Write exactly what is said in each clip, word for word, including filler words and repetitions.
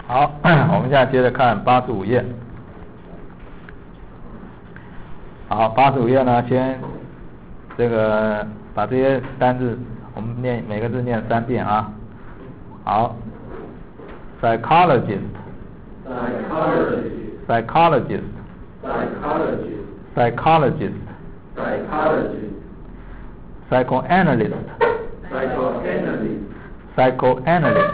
好，我们现在接着看八十五页。好，八十五页呢，先这个把这些单字我们念每个字念三遍啊。好 ，psychologist， psychologist， psychologist， psychologist， psychoanalyst， psychoanalyst， psychoanalyst，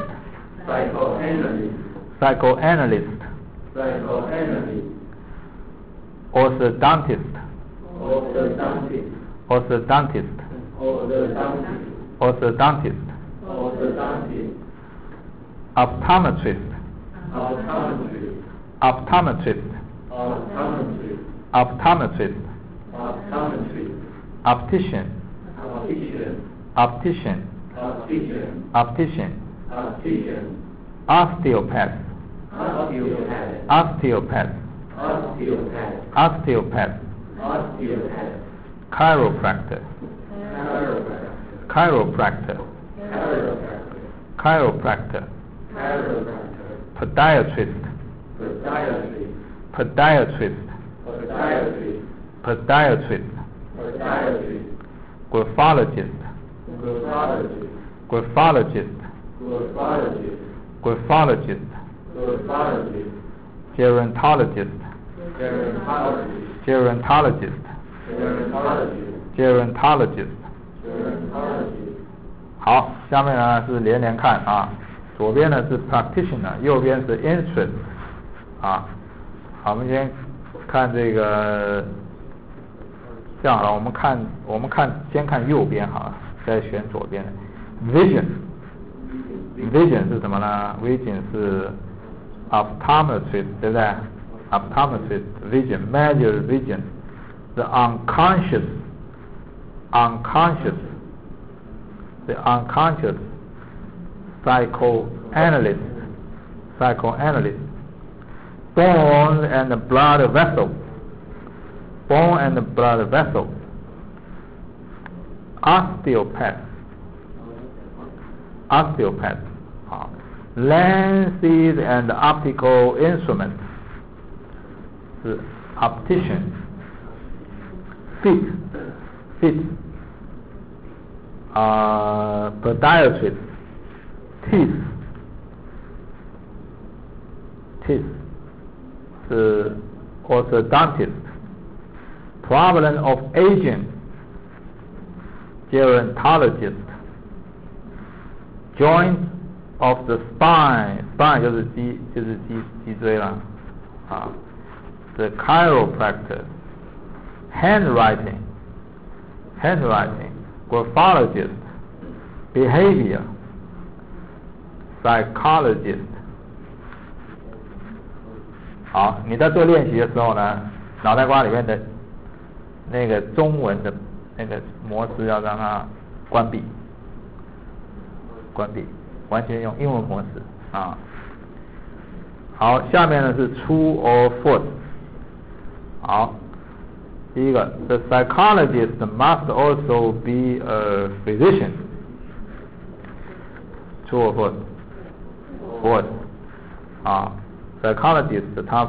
psychoanalyst， psychoanalyst， orthodontist， orthodontist, orthodontist, orthodontist, orthodontist, optometrist, optometrist, optometrist, optometrist, optometrist, optician, optician, optician, optician, optician, osteopath, osteopath, osteopath, osteopath, osteopath, osteopath, chiropractor, chiropractor, chiropractor, chiropractor, podiatrist, podiatrist, podiatrist, podiatrist, podiatrist, graphologist, graphologist, graphologist, graphologist, graphologist, gerontologist, gerontologist, gerontologist, gerontologist, gerontologist. 好，下面呢是连连看啊，左边呢是 practitioner， 右边是 interest 啊。好，我们先看这个，这样好了，我们看我们看先看右边好了，再选左边的 vision。vision 是什么呢 ？vision 是 optometrist， 对不对 ？optometrist vision measure vision。The unconscious, unconscious, the unconscious psychoanalyst, psychoanalyst, bone and blood vessel, bone and blood vessel, osteopath, osteopath, uh, lenses and optical instruments, the optician, fit, fit, uh, podiatrist, teeth, teeth, the orthodontist, problem of aging, gerontologist, joint of the spine, spine 就是脊就是脊脊椎了啊 the chiropractor, handwriting, handwriting, graphologist, behavior, psychologist. 好，你在做练习的时候呢，脑袋瓜里面的那个中文的那个模式要让它关闭，关闭，完全用英文模式啊。好，下面呢是 true or false。好。第一个 ，the psychologist must also be a physician. True or false? False. 啊 ，psychologist 他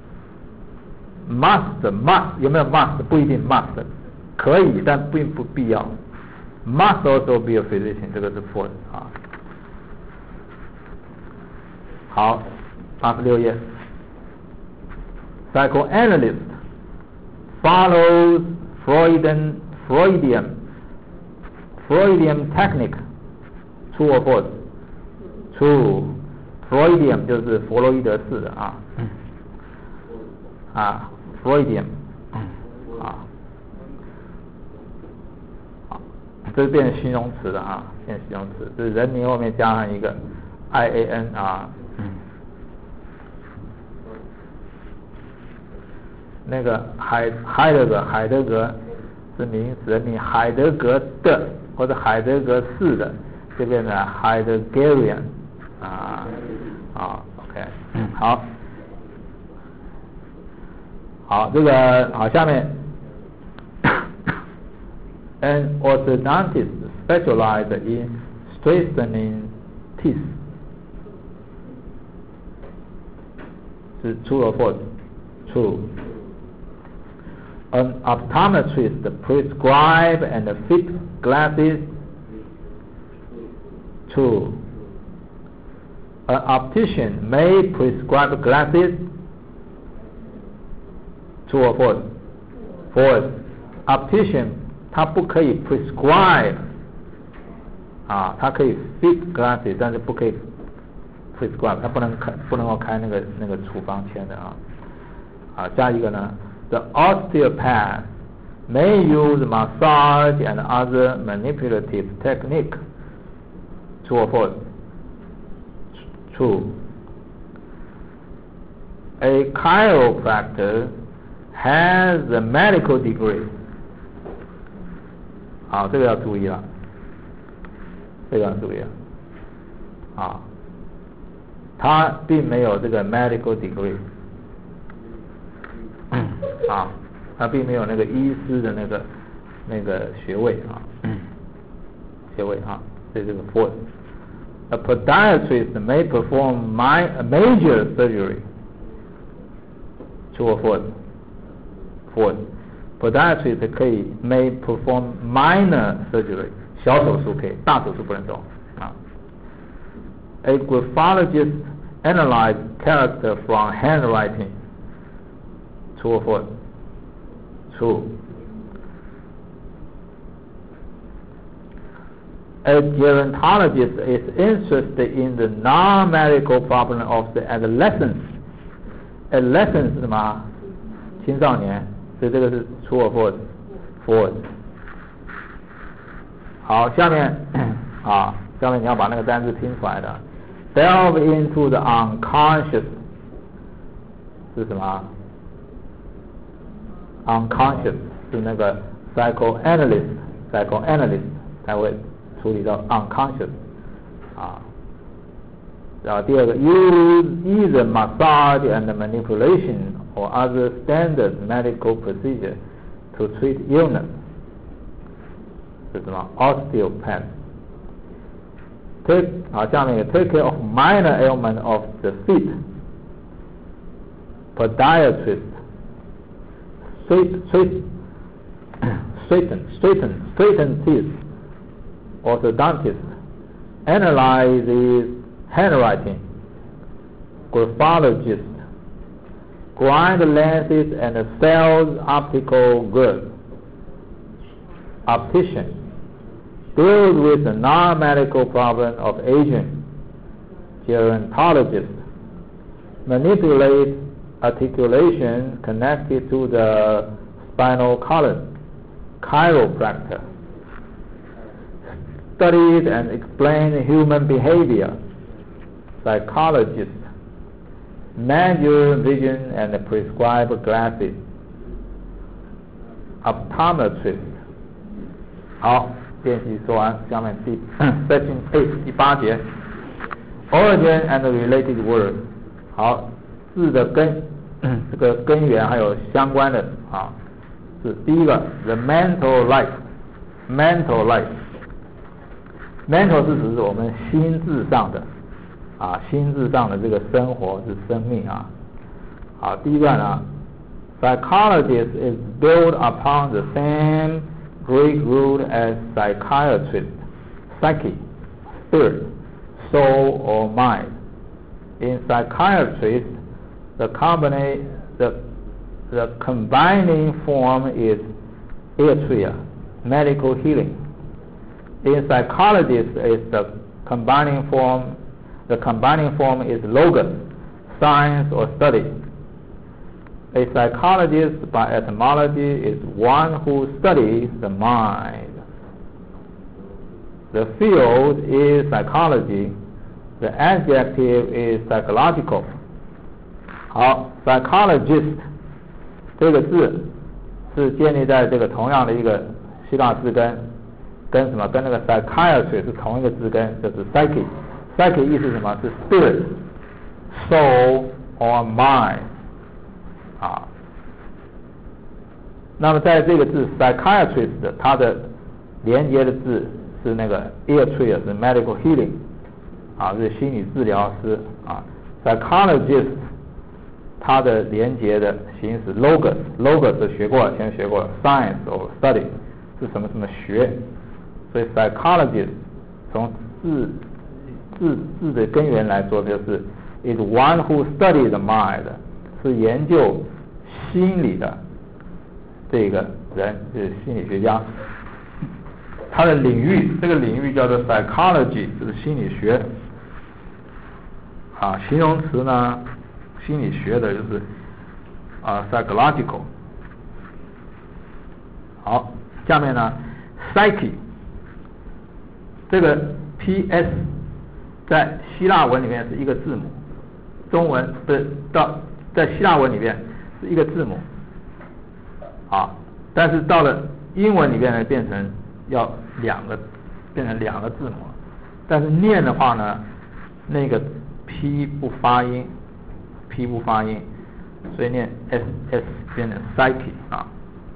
must must 有没有 must 不一定 must 可以但并不必要 must also be a physician 这个是 false 啊。好，八十六页 ，psychoanalyst follows Freudian Freudian Freudian technique. True or false? True. Freudian 就是弗洛伊德式的啊，啊 ，Freudian 啊，好，这是变成形容词的啊，变成形容词，就是人名后面加上一个 I A N 啊。那个海海德格海德格是名词，你海德格的或者海德格式的就变成 Heideggerian 啊啊 OK 好好这个好下面 An orthodontist specialized in straightening teeth. 是 true or false? True. An optometrist prescribe and fit glasses. True. An optician may prescribe glasses. True or false? False. Optician 他不可以 prescribe 啊，他可以 fit glasses， 但是不可以 prescribe， 他不能开不能够开那个那个处方签的啊。啊，下一个呢 ，the osteopath may use massage and other manipulative technique. True or false? True. A chiropractor has a medical degree. 好，这个要注意了，这个要注意了。啊，他并没有这个 medical degree。啊，他并没有那个医师的那个那个学位啊，学位啊，所以这个 false。A podiatrist may perform my, a major surgery. True or false? False. Podiatrist 可以 may perform minor surgery， 小手术可以，大手术不能做啊。A graphologist analyze character from handwriting. True or false? True. A gerontologist is interested in the non-medical problem of the adolescents. Adolescents 是什么？青少年，所以这个是 true or false? False. 好，下面啊，下面你要把那个单词拼出来的。Delve into the unconscious 是什么？ Unconscious 是那个 psychoanalyst psychoanalyst 才会处理到 unconscious 啊，然后第二个 use either massage and manipulation or other standard medical procedure to treat illness 是什么 osteopath take 好，下面有 take care of minor ailment of the feet podiatrist straight straight straighten straighten straighten teeth orthodontist analyzes handwriting graphologist grind lenses and sells optical goods optician deals with the non-medical problem of aging gerontologist manipulates articulation connected to the spinal column chiropractor studied and explained human behavior psychologist measure vision and prescribe glasses optometrist 好，练习说完，下面第 section eight 第八节 origin and related words 好，字的根这个根源还有相关的啊，是第一个 the mental life mental life mental 是指我们心智上的啊，心智上的这个生活是生命啊。好，第一个呢 psychologist is built upon the same Greek root as psychiatrist psyche spirit soul or mind in psychiatrist the combinate the the combining form is iatria medical healing in psychologist is the combining form the combining form is logos science or study a psychologist by etymology is one who studies the mind the field is psychology the adjective is psychological 好 psychologist 这个字是建立在这个同样的一个希腊字根跟什么跟那个 psychiatry 是同一个字根就是 psyche psyche 意思是什么是 spirit soul or mind 啊，那么在这个字 psychiatrist 它的连接的字是那个 iatria 是 medical healing 啊，是心理治疗师啊 psychologist 它的连接的形式 logos logos 是学过了，前面学过了 science or study 是什么什么学，所以 psychologist 从字字字的根源来说就是 is one who studies the mind 是研究心理的这个人，是心理学家，他的领域这个领域叫做 psychology 就是心理学啊，形容词呢心理学的就是啊 psychological。 好，下面呢 psyche 这个 P S 在希腊文里面是一个字母，中文不是到在希腊文里面是一个字母啊，但是到了英文里面呢变成要两个变成两个字母，但是念的话呢那个 P 不发音 P 不发音，所以念 S S 变成 psyche 啊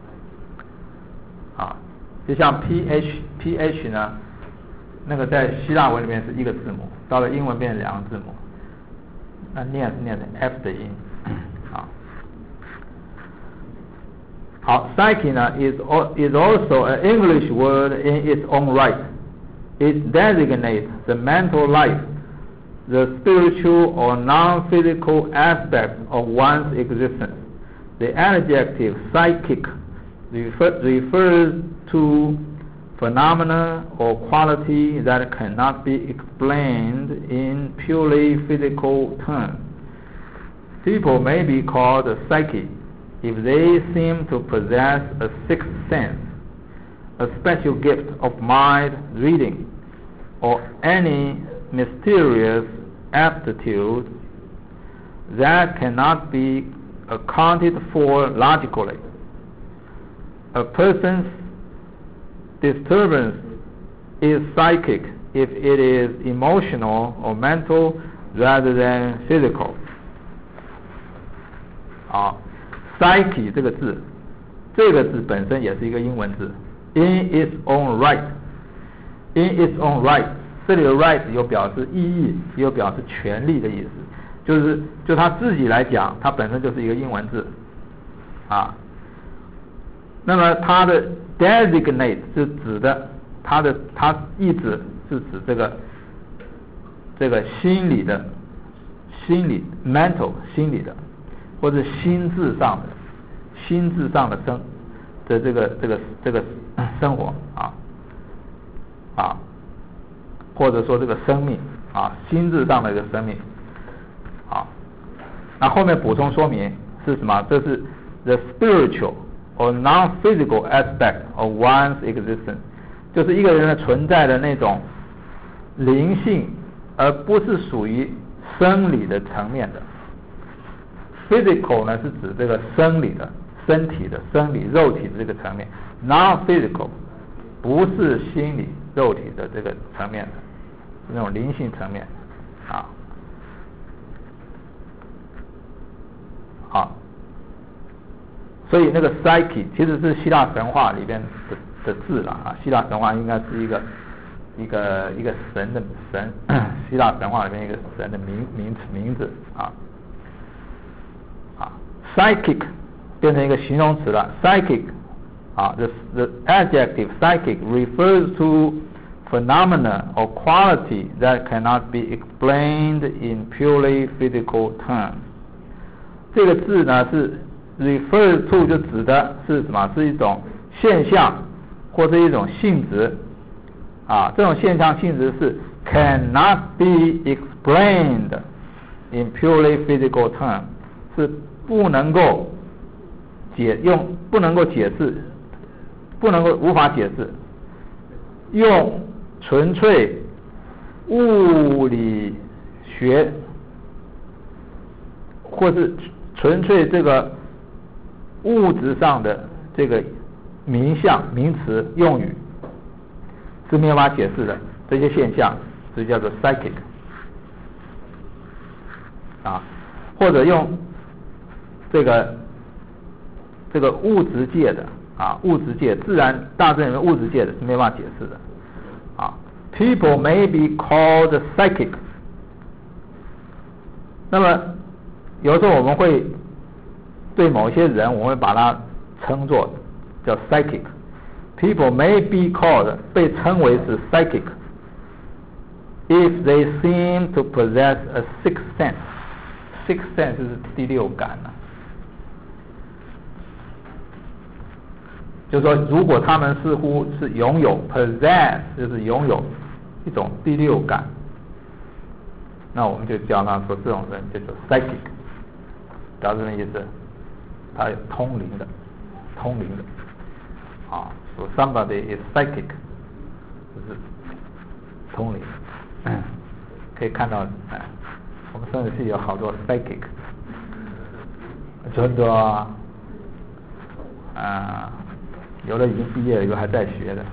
啊，就像 P H P H 呢那个在希腊文里面是一个字母，到了英文变成两个字母，那念是念成 F 的音啊。好 psyche 呢 is is also an English word in its own right. It designates the mental life, the spiritual or non-physical aspects of one's existence. The adjective psychic refer, refers to phenomena or quality that cannot be explained in purely physical terms. People may be called psychic if they seem to possess a sixth sense, a special gift of mind reading, or any mysterious aptitude that cannot be accounted for logically. A person's disturbance is psychic if it is emotional or mental rather than physical. 啊 psyche 这个字，这个字本身也是一个英文字 in its own right. in its own right 这里的 right 有表示意义，也有表示权利的意思，就是就他自己来讲，它本身就是一个英文字啊。那么它的 designate 是指的，它的它意指是指这个这个心理的心理 mental 心理的，或者心智上的心智上的生的这个这个这个生活啊啊，或者说这个生命啊，心智上的一个生命啊。那后面补充说明是什么？这是 the spiritual or non-physical aspect of one's existence， 就是一个人的存在的那种灵性，而不是属于生理的层面的。physical 呢是指这个生理的身体的生理肉体的这个层面， non-physical 不是心理肉体的这个层面的，是那种灵性层面啊。好，所以那个 psyche 其实是希腊神话里边的的字了啊，希腊神话应该是一个一个一个神的神，希腊神话里面一个神的名名名字啊啊 psychic 变成一个形容词了 psychic 啊 the the adjective psychic refers to phenomena or quality that cannot be explained in purely physical terms。这个字呢是 refer to 就指的是什么？是一种现象或者一种性质啊，这种现象性质是 cannot be explained in purely physical terms， 是不能够解用不能够解释，不能够无法解释，用纯粹物理学或是纯粹这个物质上的这个名相名词用语是没有办法解释的，这些现象这叫做 psychic 啊，或者用这个这个物质界的啊物质界自然大自然的物质界的是没有办法解释的啊。People may be called psychic。那么有时候我们会对某些人我们会把它称作叫 psychic。People may be called 被称为是 psychic if they seem to possess a sixth sense。sixth sense 是第六感啊，就是说如果他们似乎是拥有 possess 就是拥有一种第六感，那我们就叫他说这种人叫做 psychic， 表示什么意思？他有通灵的，通灵的啊，说 somebody is psychic 就是通灵，嗯，可以看到，哎，我们生殖系有好多 psychic， 真的啊，啊，有的已经毕业了，有的还在学的，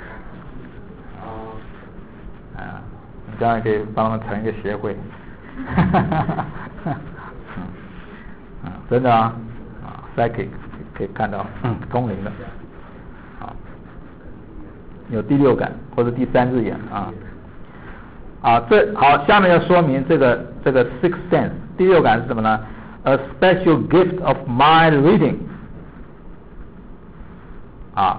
啊，你将来可以帮他们成一个协会，哈哈哈哈哈，嗯，真的啊，啊 ，psychic 可以看到，嗯，通灵的，啊，有第六感或者第三只眼啊。啊，这好，下面要说明这个这个 sixth sense 第六感是什么呢 ？A special gift of mind reading。啊，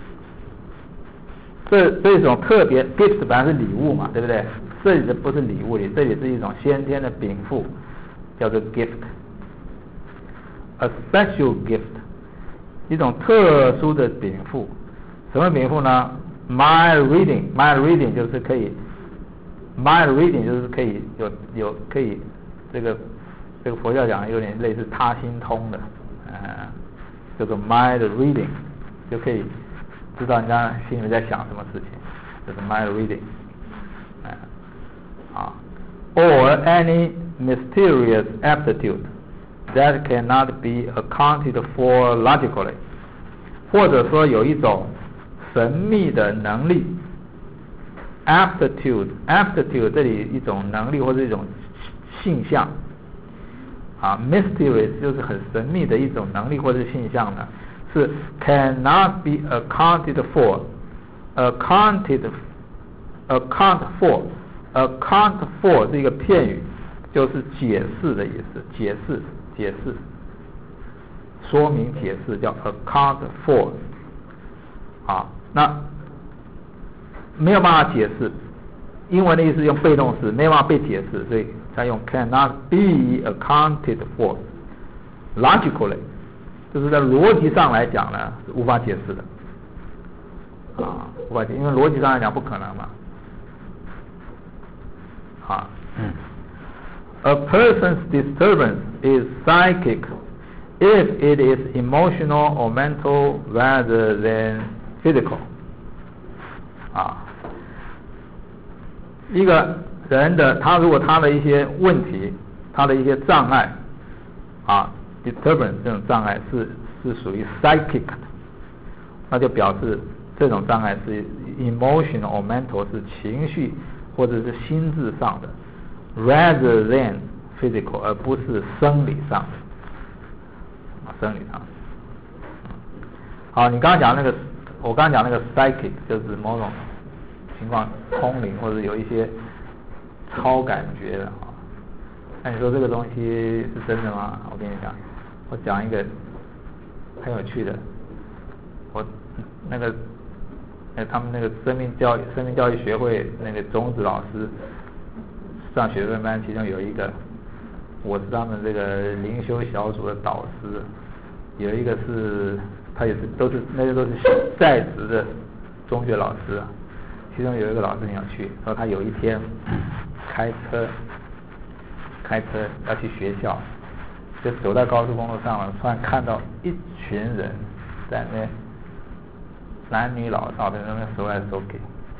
这这种特别 gift 本来是礼物嘛，对不对？这里的不是礼物里，这里是一种先天的禀赋，叫做 gift。A special gift， 一种特殊的禀赋。什么禀赋呢 ？Mind reading，mind reading 就是可以。mind reading 就是可以有有可以这个这个佛教讲有点类似他心通的，呃，这个 mind reading 就可以知道人家心里面在想什么事情，这是 mind reading， 呃、啊 ，or any mysterious aptitude that cannot be accounted for logically， 或者说有一种神秘的能力。aptitude aptitude 这里一种能力或者一种性象啊 mysterious 就是很神秘的一种能力或者性象呢，是 cannot be accounted for accounted account for account for 是一个片语，就是解释的意思，解释解释说明解释叫 account for 啊，那没有办法解释，英文的意思用被动式，没有办法被解释，所以才用 cannot be accounted for logically， 就是在逻辑上来讲呢是无法解释的，啊，无法解释，因为逻辑上来讲不可能嘛，啊，嗯 ，A person's disturbance is psychic if it is emotional or mental rather than physical。啊，一个人的他如果他的一些问题，他的一些障碍，啊 ，disturbance 这种障碍是是属于 psychic 的，那就表示这种障碍是 emotional or mental 是情绪或者是心智上的 ，rather than physical 而不是生理上的，啊，生理上的。好，你刚刚讲那个。我刚刚讲那个 psychic 就是某种情况通灵或者有一些超感觉的啊。那你说这个东西是真的吗？我跟你讲，我讲一个很有趣的，我那个哎他们那个生命教育生命教育学会那个种子老师上学分班，其中有一个我是他们这个灵修小组的导师，有一个是。他也是都是那些都是在职的中学老师啊，其中有一个老师很有趣，说他有一天开车开车要去学校，就走在高速公路上了，突然看到一群人在那男女老少在那边手来手给，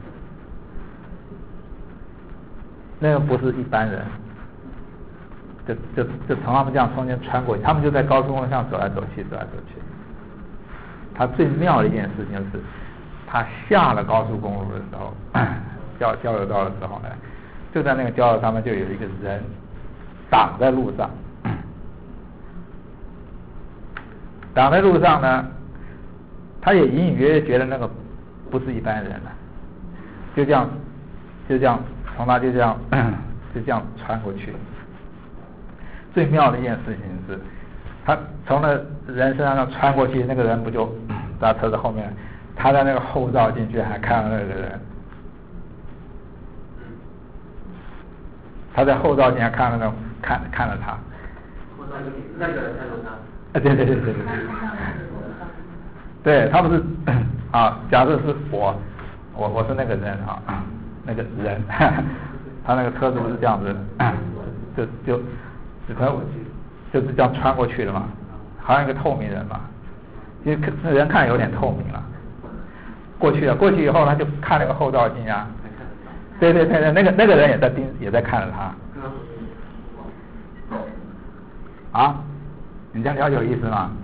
那个不是一般人，就就就从他们这样中间穿过去，他们就在高速公路上走来走去走来走去。他最妙的一件事情是，他下了高速公路的时候，交交流道的时候呢，就在那个交流上面就有一个人挡在路上，挡在路上呢，他也隐隐约约觉得那个不是一般人了，就这样就这样从他就这样就这样穿过去。最妙的一件事情是， 他从那人身上穿过去，那个人不就在车子后面，他在那个后照镜居然还看到那个人，他在后照镜还看到那个看看了他。 后照镜那个人看到他。 啊，对对对对对。对，他不是啊，假设是我，我我是那个人啊，那个人，他那个车子不是这样子，就就就可能就是这样穿过去的嘛，好像一个透明人嘛，因为那人看有点透明了，过去了，过去以后他就看那个后照镜啊，对对对对，那个那个人也在盯也在看着他，啊，你这样了解有意思吗？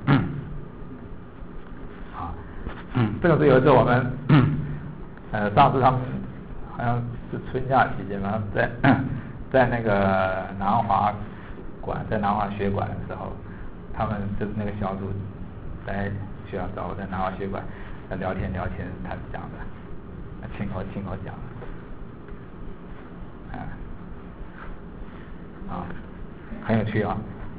嗯，这个是有一次我们，呃，上次他们好像是春假期间嘛，在在那个南华馆，在南华学馆的时候，他们就是那个小组在学校找我，在南华学馆在聊天聊天，他是讲的，亲口亲口讲的，啊，啊，很有趣啊，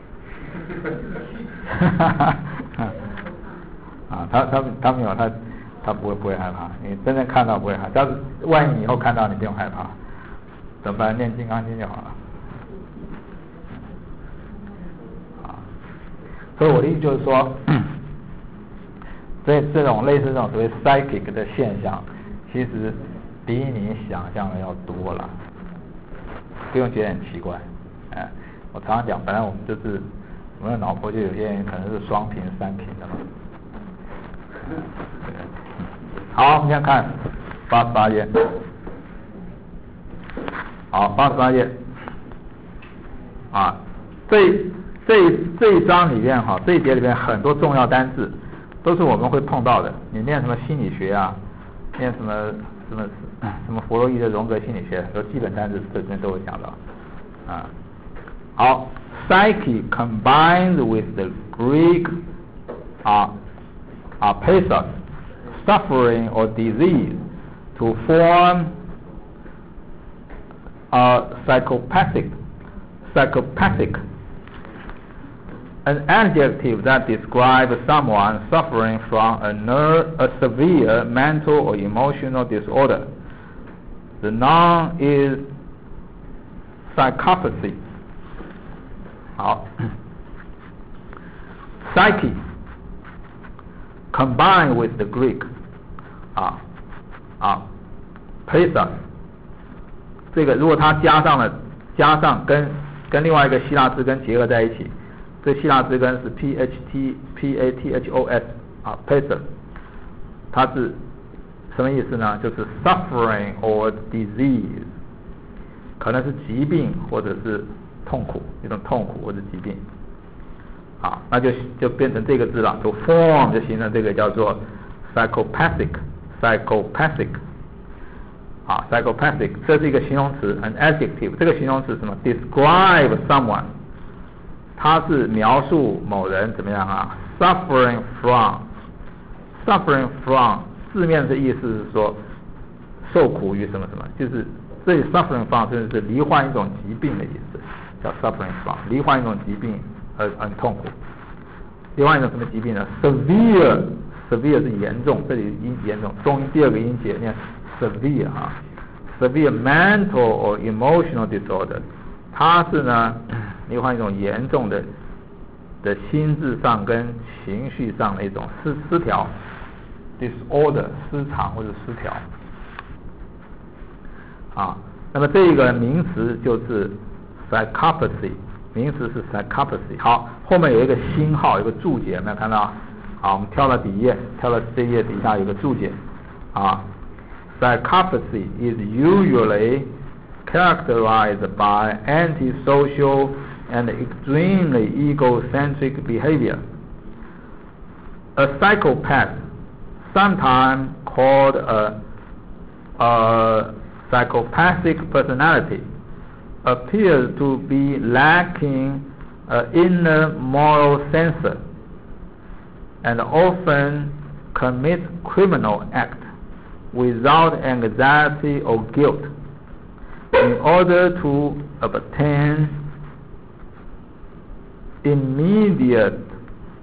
哈哈哈。啊，他他他没有他他不会不会害怕，你真正看到不会害怕，但是万一你以后看到你不用害怕，怎么办？念金刚经就好了。啊，所以我的意思就是说，这这种类似这种所谓 psychic 的现象，其实比你想象的要多了，不用觉得很奇怪。哎，我常常讲，本来我们就是我们的脑波就有些人可能是双频三频的嘛。好，我们先看八十八页。好，八十八页。啊，这这这一章里面哈，这一节里面很多重要单字都是我们会碰到的。你念什么心理学啊，念什么什么什么弗洛伊德荣格心理学，有基本单字这里面都有讲到。啊，好 ，psyche combined with the Greek 啊。are pathos, suffering or disease, to form a psychopathic, psychopathic, an adjective that describes someone suffering from a, ner- a severe mental or emotional disorder. The noun is psychopathy. 好 psyche combined with the Greek 啊啊 pathos 这个如果它加上了加上跟跟另外一个希腊字根结合在一起，这希腊字根是 p h t p a t h o s 啊 pathos 它是什么意思呢？就是 suffering or disease 可能是疾病或者是痛苦，一种痛苦或者疾病。好，那就就变成这个字了，就 form 就形成这个叫做 psychopathic psychopathic 啊 psychopathic 这是一个形容词 an adjective 这个形容词什么 describe someone 它是描述某人怎么样啊 suffering from suffering from 字面的意思是说受苦于什么什么，就是这里 suffering from 就是罹患一种疾病的意思，叫 suffering from 罹患一种疾病很很痛苦。另外一种什么疾病呢 ？severe severe 是严重，这里音严重，中音第二个音节念 severe 啊 ，severe mental or emotional disorder， 它是呢罹患一种严重的的心智上跟情绪上的一种失失调 ，disorder 失常或者失调。啊，那么这个名词就是 psychopathy。名词是 psychopathy。好，后面有一个星号，有个注解，有没有看到？好，我们跳到底页，跳到这页底下有个注解。啊 ，psychopathy is usually characterized by antisocial and extremely egocentric behavior. A psychopath, sometimes called a, a psychopathic personality, appears to be lacking an inner moral censor and often commits criminal acts without anxiety or guilt in order to obtain immediate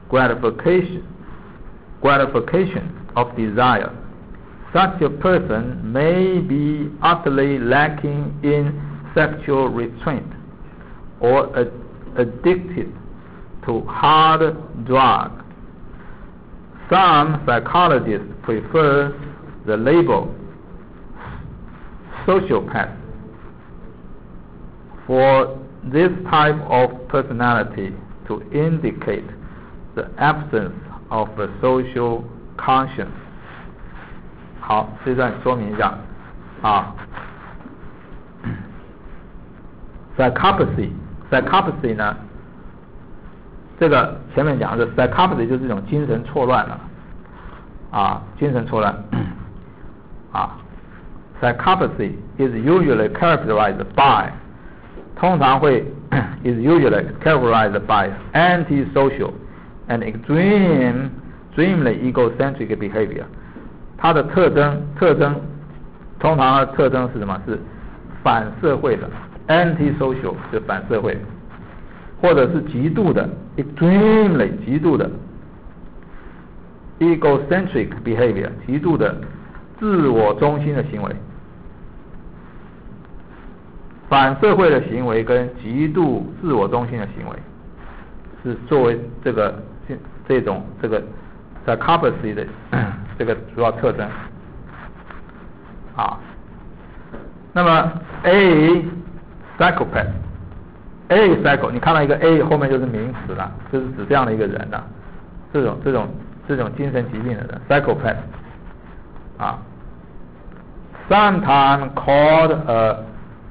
gratification, gratification of desire. Such a person may be utterly lacking in sexual restraint or ad addicted to hard drug. Some psychologists prefer the label sociopath for this type of personality to indicate the absence of a social conscience. 好，这段说明一下啊。psychopathy psychopathy 呢，这个前面讲的 psychopathy 就是一种精神错乱了啊，精神错乱啊。psychopathy is usually characterized by 通常会 is usually characterized by antisocial and extreme extremely egocentric behavior. 它的特征特征通常的特征是什么？是反社会的 antisocial 就反社会，或者是极度的 extremely 极度的 egocentric behavior 极度的自我中心的行为。反社会的行为跟极度自我中心的行为是作为这个这种这个 psychopathy 的这个主要特征啊。那么 A psychopath A psycho 你看到一个 A 后面就是名词了，就是指这样的一个人了，这种这种这种精神疾病的人 psychopath 啊 sometimes called a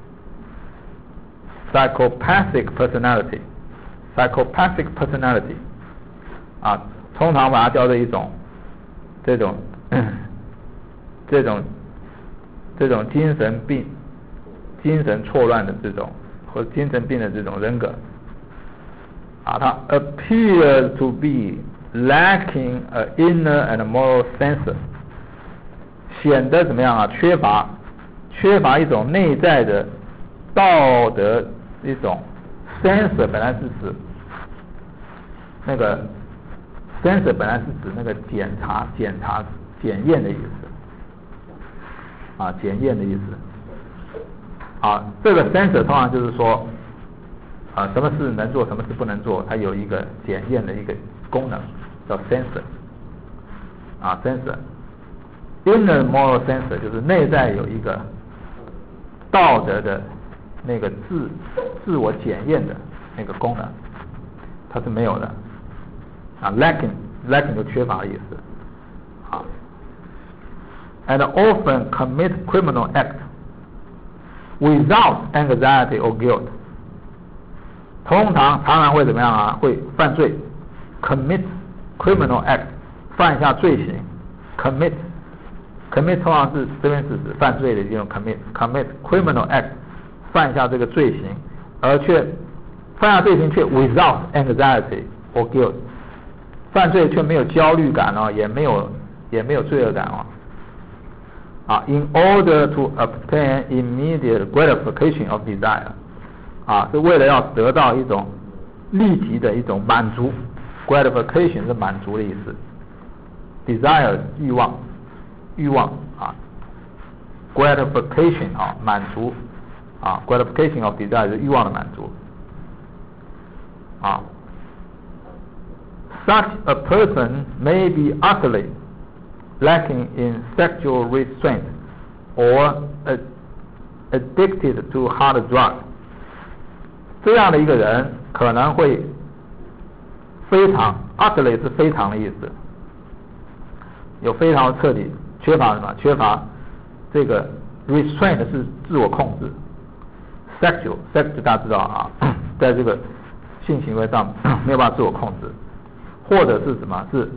psychopathic personality psychopathic personality 啊，通常把它叫做一种这种这种这种精神病精神错乱的这种或精神病的这种人格啊，它 appears to be lacking an inner and moral sense 显得怎么样啊，缺乏缺乏一种内在的道德一种 sense 本来是指那个 sense 本来是指那个检查检查检验的意思啊，检验的意思啊，这个 sense 通常就是说啊，什么事能做什么事不能做，它有一个检验的一个功能叫 sense 啊 sense inner moral sense 就是内在有一个道德的那个自自我检验的那个功能，它是没有的啊 lacking lacking 就缺乏的意思啊 and often commit criminal act without anxiety or guilt 通常常常会怎么样啊，会犯罪 commit criminal act 犯下罪行 commit commit 通常是这边是指犯罪的一种 commit commit criminal act犯下这个罪行，而却犯下罪行却 without anxiety or guilt 犯罪却没有焦虑感哦，也没有也没有罪恶感哦啊 in order to obtain immediate gratification of desire 啊，是为了要得到一种立即的一种满足 gratification 是满足的意思 desire 欲望欲望啊 gratification 啊满足啊 gratification of desire 是欲望的满足啊 such a person may be utterly lacking in sexual restraint or addicted to hard drug 这样的一个人可能会非常 utterly 是非常的意思，有非常的彻底缺乏什么？缺乏这个 restraint 是自我控制 ，sexual sexual 大家知道啊，在这个性行为上没有办法自我控制，或者是什么？是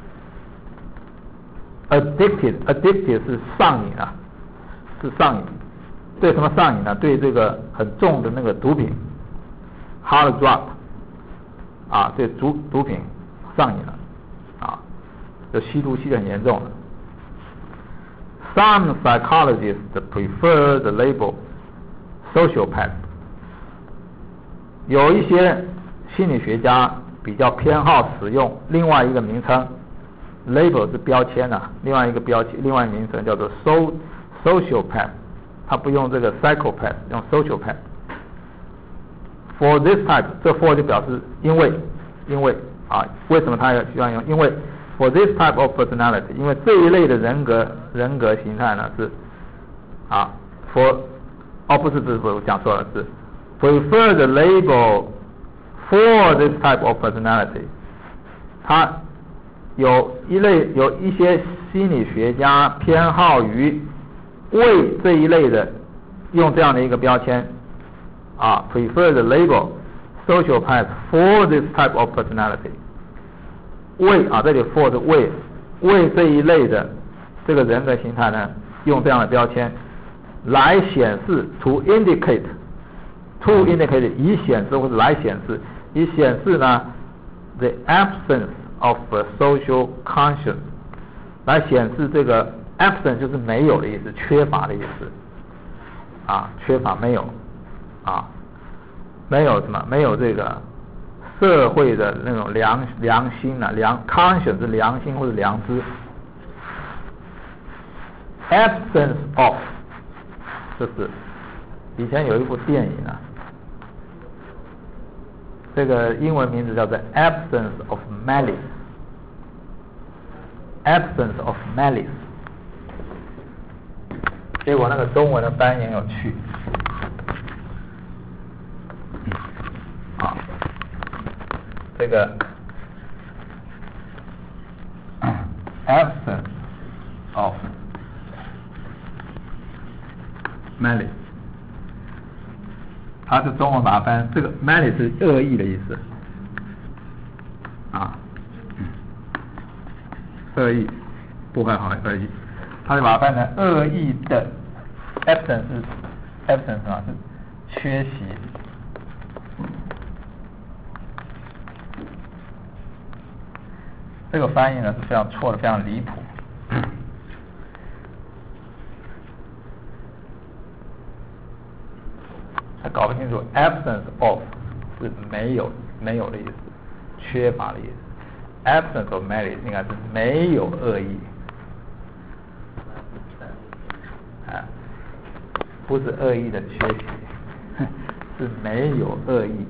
addicted addicted 是上瘾啊，是上瘾。对什么上瘾呢？对这个很重的那个毒品 ，hard drug 啊，对毒毒品上瘾了啊，就吸毒吸得很严重了。Some psychologists prefer the label sociopath 有一些心理学家比较偏好使用另外一个名称 ，label 是标签啊，另外一个标签，另外一个名称叫做 so sociopath， 他不用这个 psychopath， 用 sociopath。For this type， 这 for 就表示因为，因为啊，为什么他要需要用？因为 for this type of personality， 因为这一类的人格人格形态呢是啊 for 哦不是不是不是我讲错了是 prefer the label for this type of personality， 他有一类有一些心理学家偏好于为这一类的用这样的一个标签啊 prefer the label sociopath for this type of personality， 为啊这里 for 是为为这一类的这个人格形态呢用这样的标签来显示 to indicate to indicate 以显示或者来显示以显示呢 the absence of a social conscience， 来显示这个 absence 就是没有的意思，缺乏的意思啊，缺乏没有啊，没有什么没有这个社会的那种良良心啊，良 conscience 是良心或者良知 absence of， 就是以前有一部电影啊，这个英文名字叫做 absence of malice， absence of malice， 结果那个中文的翻译很有趣啊，这个 absence of malice， 它是中文把它翻，这个 malice 是恶意的意思啊，恶意不会好恶意，它就把它翻成恶意的 absence 是 absence 啊是缺席，这个翻译呢是非常错的，非常离谱。他搞不清楚 absence of 是没有没有的意思，缺乏的意思 ，absence of malice 应该是没有恶意，啊，不是恶意的缺席，是没有恶意，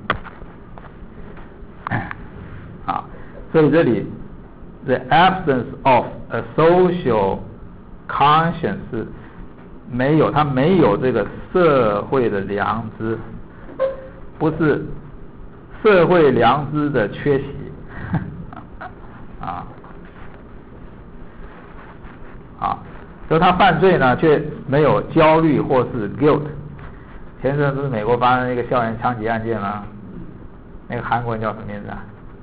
啊，所以这里 the absence of a social conscience 是没有，他没有这个社会的良知，不是社会良知的缺席啊啊，所以他犯罪呢却没有焦虑或是 guilt。前阵子美国发生一个校园枪击案件吗？那个韩国人叫什么名字啊？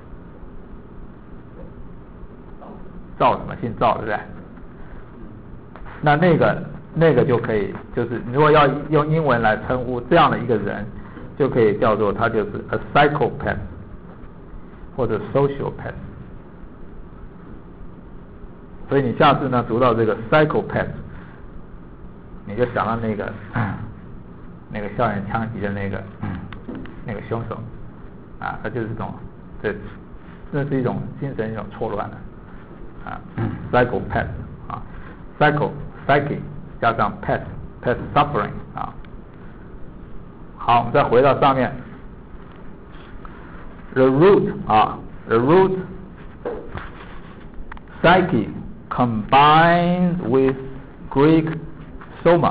赵什么？姓赵对不对？那那个。那个就可以，就是如果要用英文来称呼这样的一个人，就可以叫做他就是 a psychopath 或者 sociopath。所以你下次呢读到这个 psychopath， 你就想到那个那个校园枪击的那个那个凶手啊，他就是这种，这这是一种精神一种错乱的啊 ，psychopath 啊 ，psycho psyche。加上 pet pet suffering 啊，好，我们再回到上面 ，the root 啊 ，the root psyche combined with Greek soma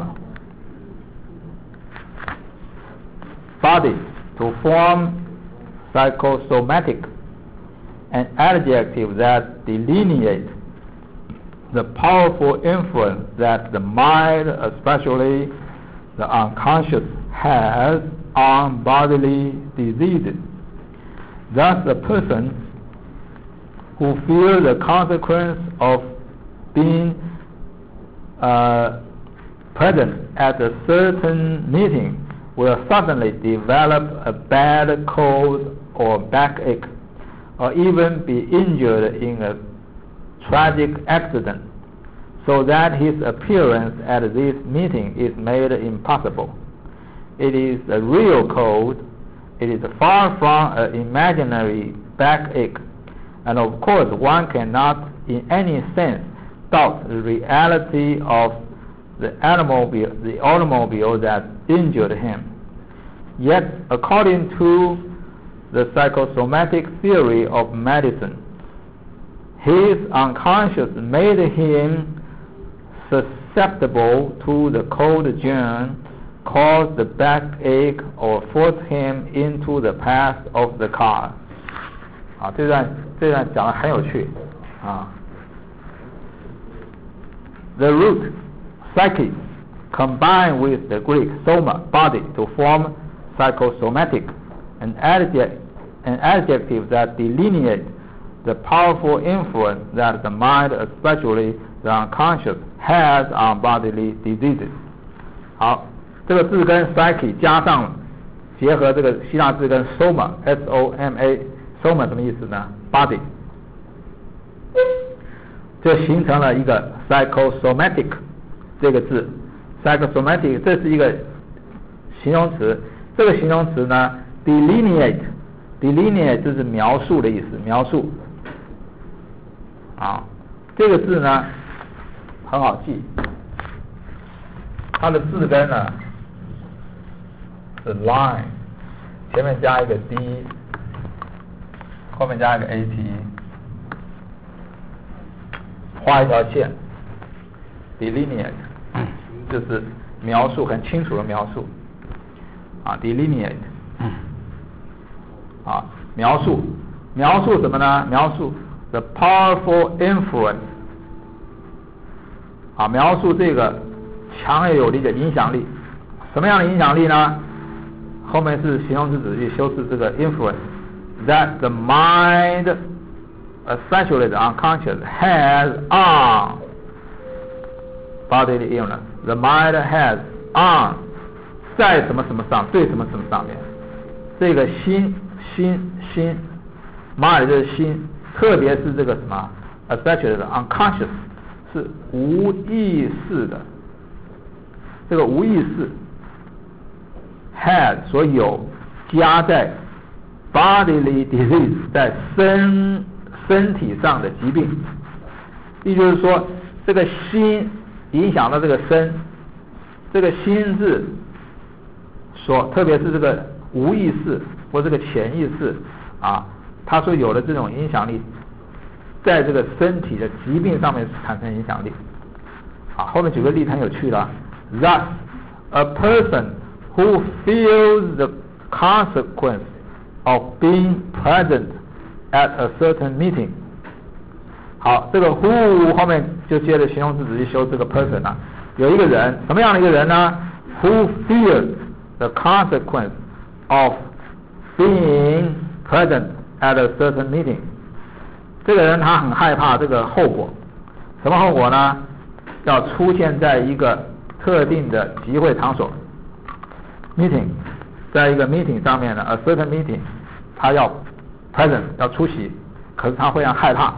body to form psychosomatic, an adjective that delineates the powerful influence that the mind, especially the unconscious, has on bodily diseases. Thus, a person who feels the consequence of being uh, present at a certain meeting will suddenly develop a bad cold or backache, or even be injured in a tragic accident, so that his appearance at this meeting is made impossible. It is a real cold. It is far from an imaginary backache, and of course one cannot in any sense doubt the reality of the automobile, the automobile that injured him. Yet, according to the psychosomatic theory of medicine, his unconscious made him susceptible to the cold germ, caused the backache, or forced him into the path of the car. 啊，这段这段讲得很有趣啊。The root psyche combined with the Greek soma, body, to form psychosomatic, an adjective, an adjective that delineates the powerful influence that the mind, especially the unconscious, has on bodily diseases. 好，这个字根 psyche 加上结合这个希腊字根 soma, S O M A。Soma 什么意思呢 ？Body， 就形成了一个 psychosomatic 这个字。psychosomatic 这是一个形容词，这个形容词呢 delineate delineate 就是描述的意思，描述。啊，这个字呢很好记，它的字根呢是 line， 前面加一个 d。后面加一个 at， 画一条线 delineate 就是描述，很清楚的描述啊 delineate 啊描述描述什么呢？描述 the powerful influence 啊描述这个强而有力的影响力。什么样的影响力呢？后面是形容词子句修饰这个 influence。That the mind, especially the unconscious, has on bodily illness. The mind has on 在什么什么上，对什么什么上面。这个心心心 mind 就是心，特别是这个什么 especially the unconscious 是无意识的。这个无意识 has 所有加在bodily disease 在身身体上的疾病，也就是说，这个心影响到这个身，这个心智所，特别是这个无意识或这个潜意识啊，它所有的这种影响力，在这个身体的疾病上面产生影响力。啊，后面举个例子很有趣了 ，Thus a person who feels the consequence of being present at a certain meeting。 好，这个 who 后面就接着形容词子句修这个 person 啊，有一个人，什么样的一个人呢 ？Who fears the consequence of being present at a certain meeting。 这个人他很害怕这个后果，什么后果呢？要出现在一个特定的集会场所 meeting， 在一个 meeting 上面呢 a certain meeting。 他要 present 要出席，可是他会让害怕。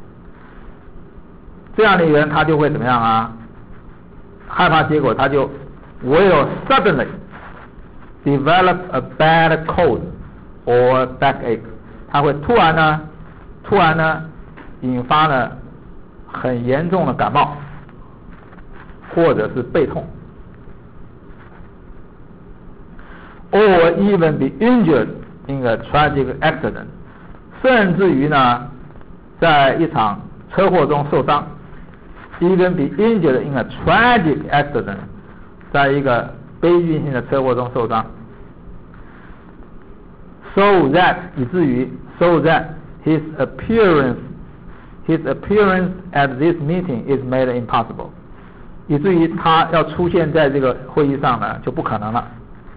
这样的人他就会怎么样啊？害怕结果他就 will suddenly develop a bad cold or backache。他会突然呢，突然呢引发了很严重的感冒，或者是背痛 ，or even be injured。in a tragic accident， 甚至于呢，在一场车祸中受伤 ，even be injured in a tragic accident， 在一个悲剧性的车祸中受伤 ，so that 以至于 so that his appearance his appearance at this meeting is made impossible， 以至于他要出现在这个会议上呢就不可能了，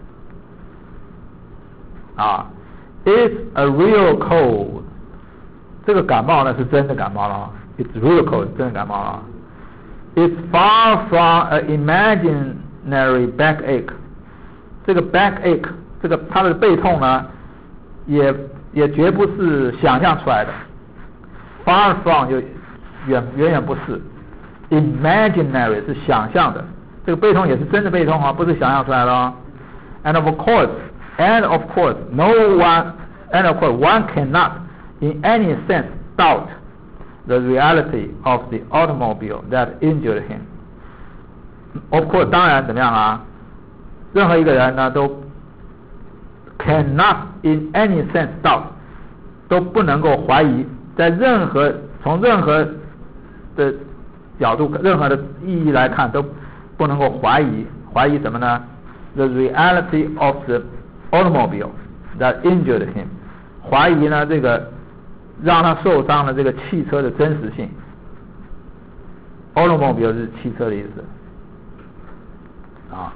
啊。It's a real cold， 这个感冒呢是真的感冒了 ，It's real cold， 真的感冒了。It's far from an imaginary backache， 这个 backache， 这个它的背痛呢，也也绝不是想象出来的。Far from 就远远远不是 ，imaginary 是想象的，这个背痛也是真的背痛啊，不是想象出来的哦。And of course。And of course, no one, and of course, one cannot in any sense doubt the reality of the automobile that injured him. Of course, 当然怎么样啊？任何一个人呢都 cannot in any sense doubt 都不能够怀疑，在任何从任何的角度、任何的意义来看都不能够怀疑，怀疑什么呢 ？The reality of the automobile that injured him， 怀疑呢这个让他受伤的这个汽车的真实性。automobile 是汽车的意思啊。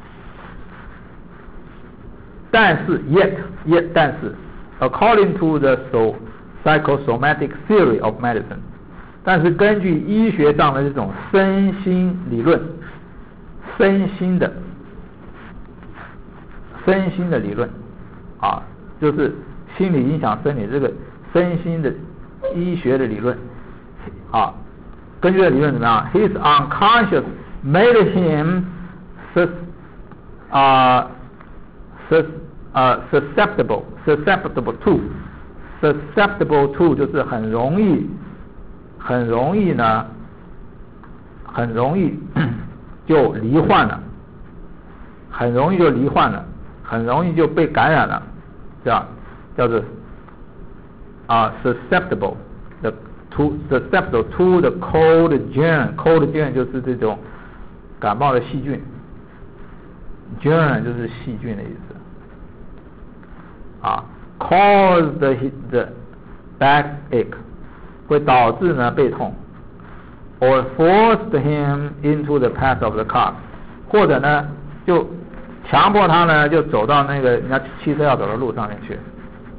但是 yet yet 但是 according to the so psychosomatic theory of medicine， 但是根据医学上的这种身心理论，身心的身心的理论啊，就是心理影响生理这个身心的医学的理论啊，根据这个理论怎么样 ？His unconscious made him sus 啊、uh, sus 呃、uh, susceptible susceptible to susceptible to 就是很容易很容易呢很容易就罹患了，很容易就罹患了，很容易就被感染了，这样叫做啊、uh, susceptible the to susceptible to the cold germ cold germ 就是这种感冒的细菌 germ 就是细菌的意思啊 cause the the backache 会导致呢背痛 or forced him into the path of the car 或者呢就强迫他呢就走到那个人家汽车要走的路上面去。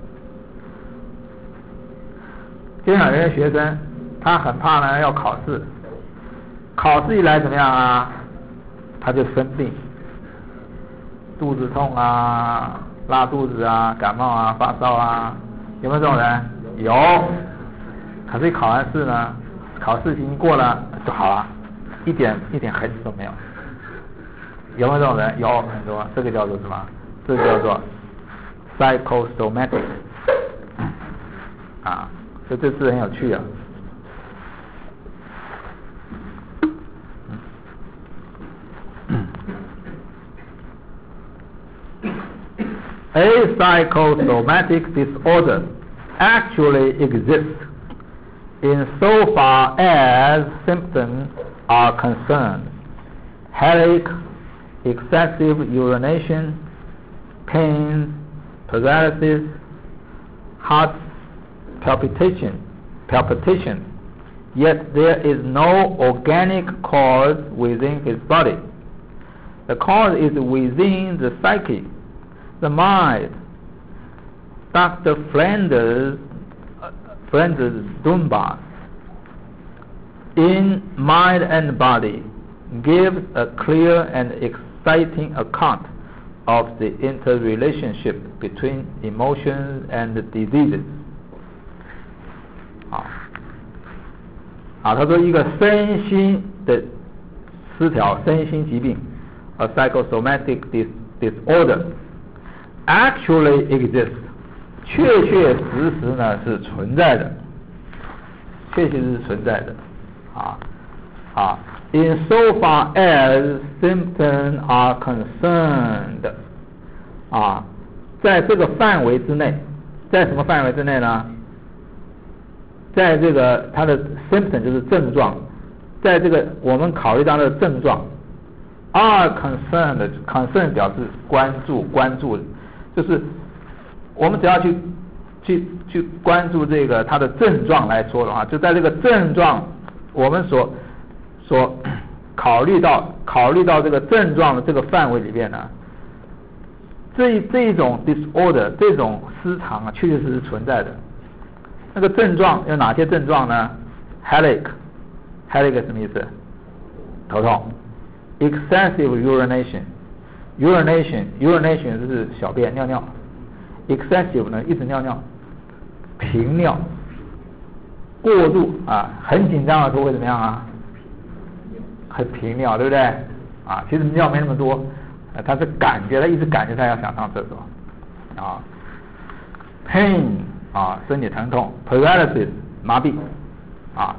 就像有些学生他很怕呢要考试，考试一来怎么样啊，他就生病，肚子痛啊，拉肚子啊，感冒啊，发烧啊，有没有这种人？有。可是考完试呢，考试已经过了就好了，一点一点痕迹都没有。有没有这种人？有很多，这个叫做什么？这个叫做 psychosomatic 啊，所以这字很有趣啊。A psychosomatic disorder actually exists insofar as symptoms are concerned. Headache, excessive urination, pain, paralysis, heart palpitation, palpitation. Yet there is no organic cause within his body. The cause is within the psyche, the mind. Doctor Flanders, uh, Flanders Dunbar, in Mind and Body, gives a clear and exciting account of the interrelationship between emotions and diseases. 啊，啊，他说一个身心的失调，身心疾病 ，a psychosomatic dis disorder actually exists， 确确实实呢是存在的，确确实实存在的，啊啊 ，insofar as symptoms are concerned， 啊，在这个范围之内，在什么范围之内呢？在这个它的 symptom 就是症状，在这个我们考虑到的症状 are concerned concern 表示关注关注，就是我们只要去去去关注这个它的症状来说的话，就在这个症状我们所所考虑到考虑到这个症状的这个范围里面呢，这这一种 disorder 这种失常啊，确确实实存在的。那个症状有哪些症状呢 ？Headache， headache 什么意思？头痛。Excessive urination， urination urination 就是小便尿尿。Excessive 呢，一直尿尿，频尿，过度啊，很紧张的时候会怎么样啊？很频尿，对不对？啊，其实尿没那么多，啊、他是感觉，他一直感觉他要想上厕所，啊 ，pain。 啊，身体疼痛 paralysis 麻痹啊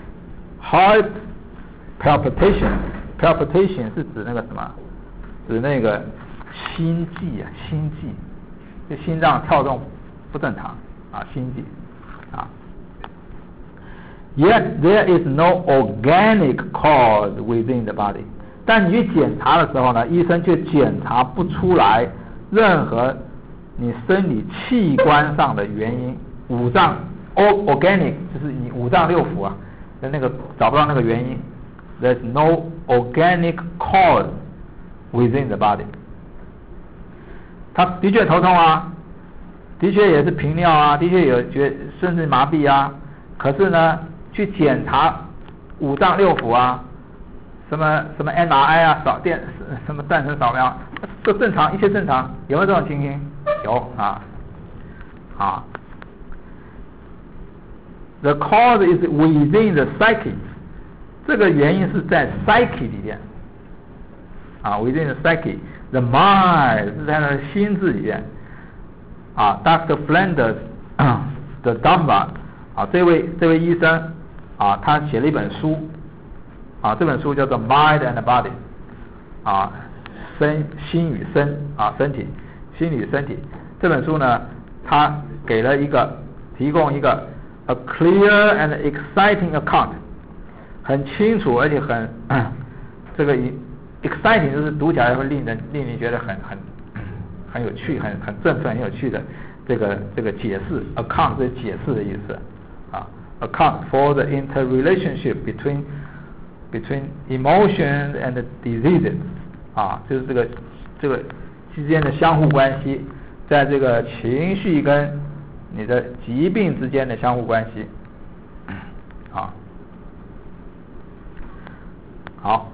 heart palpitation palpitation 是指那个什么？指那个心悸啊，心悸，就心脏跳动不正常啊，心悸啊。Yet there is no organic cause within the body. 但你去检查的时候呢，医生却检查不出来任何你生理器官上的原因，五脏 organic 就是你五脏六腑啊的那个找不到那个原因。There's no organic cause within the body. 他的确头痛啊，的确也是频尿啊，的确有觉甚至麻痹啊，可是呢，去检查五脏六腑啊。什么什么 M R I 啊，扫电什么断层扫描都正常，一切正常，有没有这种情形？有啊啊。The cause is within the psyche， 这个原因是在 psyche 里面啊 ，within the psyche，the mind 是在那个心智里面啊。Doctor Flanders 的 Dunbar 啊，这位这位医生啊，他写了一本书。啊，这本书叫做《Mind and Body》，啊，身心与身啊，身体，心与身体。这本书呢，它给了一个提供一个 a clear and exciting account， 很清楚而且很这个 exciting 就是读起来会令人令你觉得很很很有趣，很很振奋，很有趣的这个这个解释 account 是解释的意思啊 account for the interrelationship between between emotions and diseases 啊，就是这个这个之间的相互关系，在这个情绪跟你的疾病之间的相互关系啊。好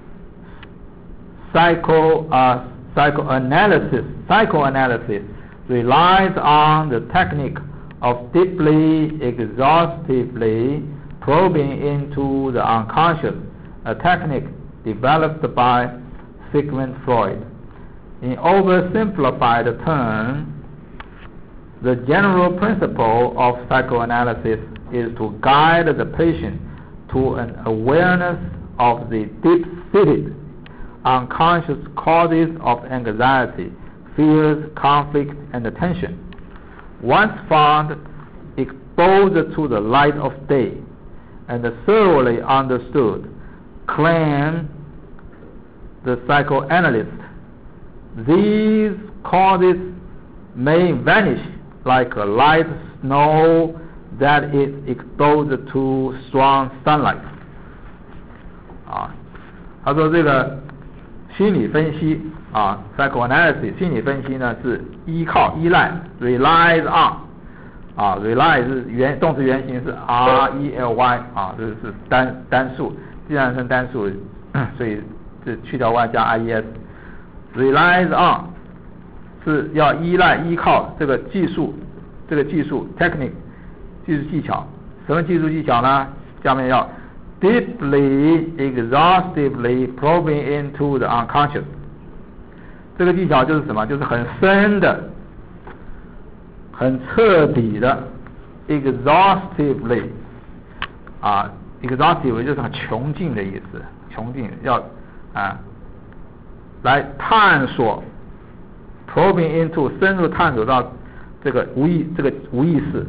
psycho 啊、uh, psychoanalysis psychoanalysis relies on the technique of deeply exhaustively probing into the unconscious, a technique developed by Sigmund Freud. In oversimplified terms, the general principle of psychoanalysis is to guide the patient to an awareness of the deep-seated unconscious causes of anxiety, fears, conflict, and tension. Once found, exposed to the light of day, and thoroughly understood, claim the psychoanalyst, these causes may vanish like a light snow that is exposed to strong sunlight. 啊，他说这个心理分析啊 ，psychoanalysis 心理分析呢是依靠依赖 relies on 啊 rely 是原动词原形是 R E L Y 啊，这是单单数，既然是单数，所以是去掉 y 加 I E S relies on 是要依赖依靠这个技术，这个技术 technique 技术技巧，什么技术技巧呢？下面要 deeply exhaustively probing into the unconscious， 这个技巧就是什么？就是很深的很彻底的 exhaustively 啊 exhaustively 就是很穷尽的意思，穷尽要啊来探索 probing into 深入探索到这个无意这个无意识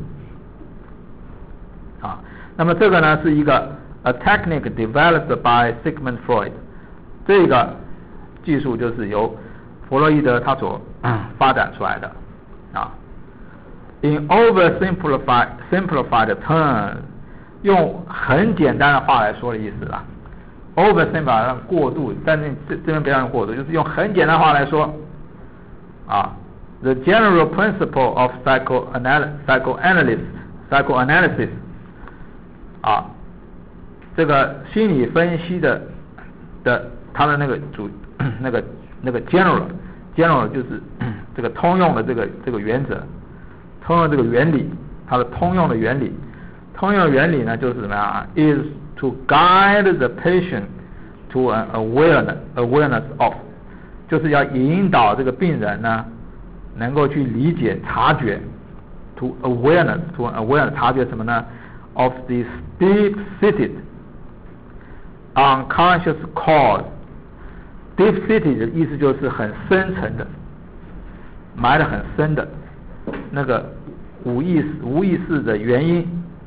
啊。那么这个呢是一个 a technique developed by Sigmund Freud， 这个技术就是由弗洛伊德他所、嗯、发展出来的啊。In oversimplified simplified terms， 用很简单的话来说的意思啦。oversimplified 过度，但是这这边不要用过度，就是用很简单的话来说啊。The general principle of psychoanalysis psychoanalysis psychoanalysis 啊，这个心理分析的的它的那个主那个那个 general general 就是这个通用的这个这个原则，通用这个原理，它的通用的原理，通用的原理呢就是什么呀 ？is to guide the patient to an awareness awareness of， 就是要引导这个病人呢能够去理解察觉 to awareness to an awareness 察觉什么呢 of this deep-seated unconscious cause。 deep-seated 的意思就是很深层的，埋得很深的那个无意识无意识的原因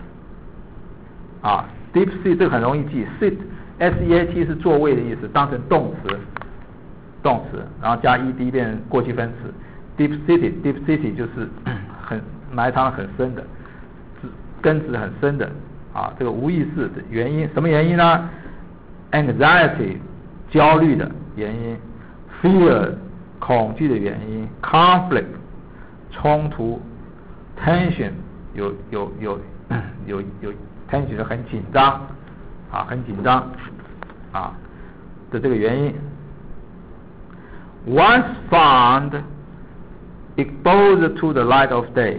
啊。deep seat 这个很容易记 ，sit s e a t 是座位的意思，当成动词，动词，然后加 ed 变成过去分词。deep-seated deep-seated 就是很埋藏得很深的，根子很深的啊，这个无意识的原因，什么原因呢 ？anxiety 焦虑的原因 ，fear 恐惧的原因 ，conflict 冲突 ，tension 有有有有有 tension 很紧张啊，很紧张啊的这个原因。Once found exposed to the light of day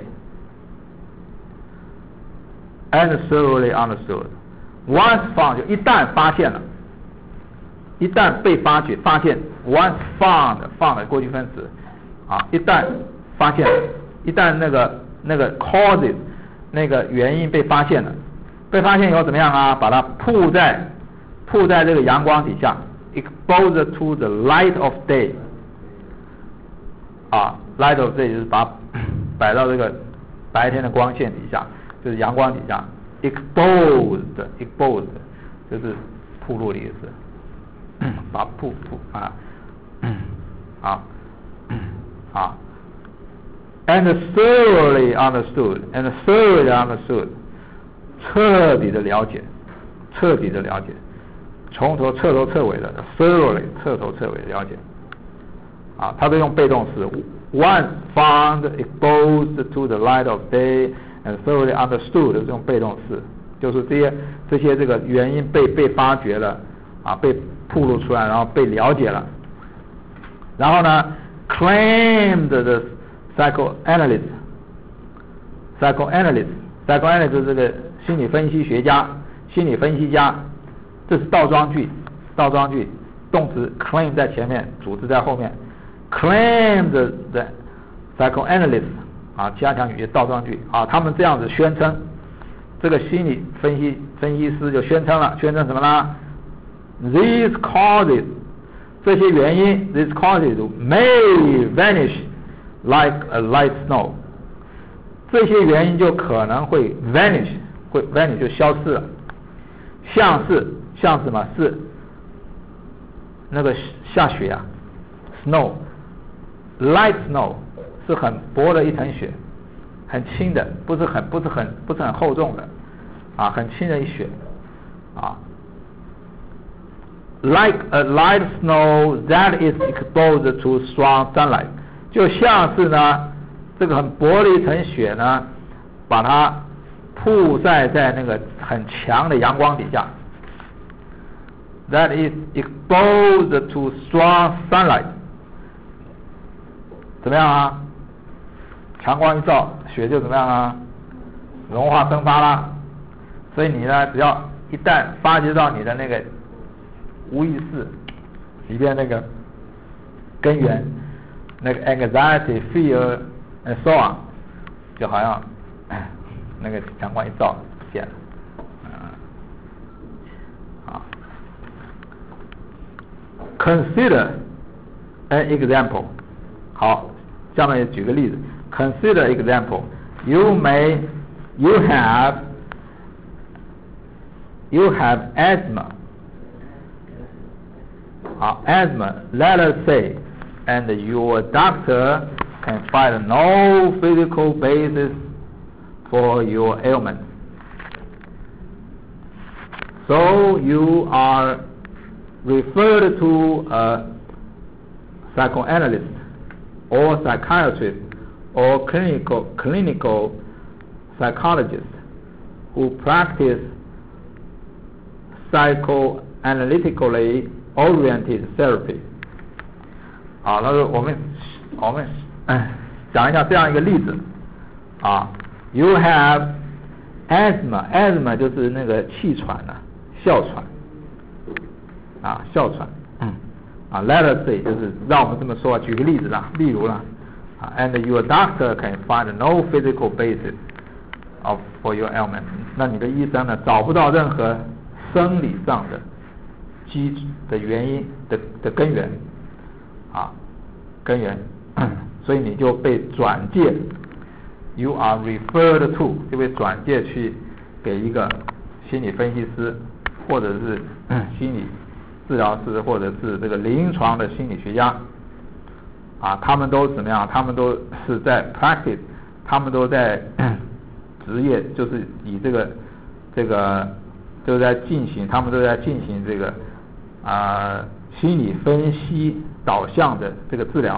and thoroughly understood. Once found 就一旦发现了，一旦被发觉发现 once found found 过去分词啊，一旦发现了，一旦那个那个 causes 那个原因被发现了，被发现以后怎么样啊？把它铺在铺在这个阳光底下 exposed to the light of day 啊 light of day 就是把它摆到这个白天的光线底下，就是阳光底下 exposed exposed 就是暴露的意思，把铺铺啊啊啊 and thoroughly understood and thoroughly understood 彻底的了解，彻底的了解，从头彻头彻尾的 thoroughly 彻头彻尾的了解啊，它都用被动词 once found exposed to the light of day and thoroughly understood 这种被动词，就是这些这些这个原因被被发掘了啊，被暴露出来，然后被了解了，然后呢 claimed the psychoanalyst psychoanalyst psychoanalyst 这个心理分析学家，心理分析家，这是倒装句，倒装句，动词 claim 在前面，主词在后面。claimed the psychoanalyst 啊，加强语倒装句啊，他们这样子宣称，这个心理分析分析师就宣称了，宣称什么呢 ？These causes 这些原因 ，these causes may vanish like a light snow。这些原因就可能会 vanish， 会 vanish 就消失了，像是像什么？是那个下雪啊 ，snow。Light snow 是很薄的一层雪，很轻的，不是很不是很不是很厚重的，啊，很轻的一雪，啊。Like a light snow that is exposed to strong sunlight， 就像是呢这个很薄的一层雪呢，把它铺晒在那个很强的阳光底下。That is exposed to strong sunlight。怎么样啊？强光一照，雪就怎么样啊？融化蒸发啦。所以你呢，只要一旦发觉到你的那个无意识里边那个根源，那个 anxiety, fear and so on， 就好像那个强光一照不见了。啊 ，consider an example。好。下面举个例子 ，Consider example. You may, you have, you have asthma. 好 ，asthma. Let us say, and your doctor can find no physical basis for your ailment. So you are referred to a psychoanalyst.Or psychiatrist or clinical clinical psychologist who practice psychoanalytically oriented therapy。好，那个我们我们讲一下这样一个例子啊。You have asthma， asthma 就是那个气喘啊，哮喘啊，哮喘。啊 ，let us say 就是让我们这么说，举个例子啦，例如啦，啊 and your doctor can find no physical basis of for your ailment. 那你的医生呢，找不到任何生理上的基的原因的的根源啊，根源，所以你就被转介 ，you are referred to 就被转介去给一个心理分析师，或者是心理治疗师，或者是这个临床的心理学家，啊，他们都怎么样？他们都是在 practice， 他们都在职业，就是以这个这个都在进行，他们都在进行这个啊、呃、心理分析导向的这个治疗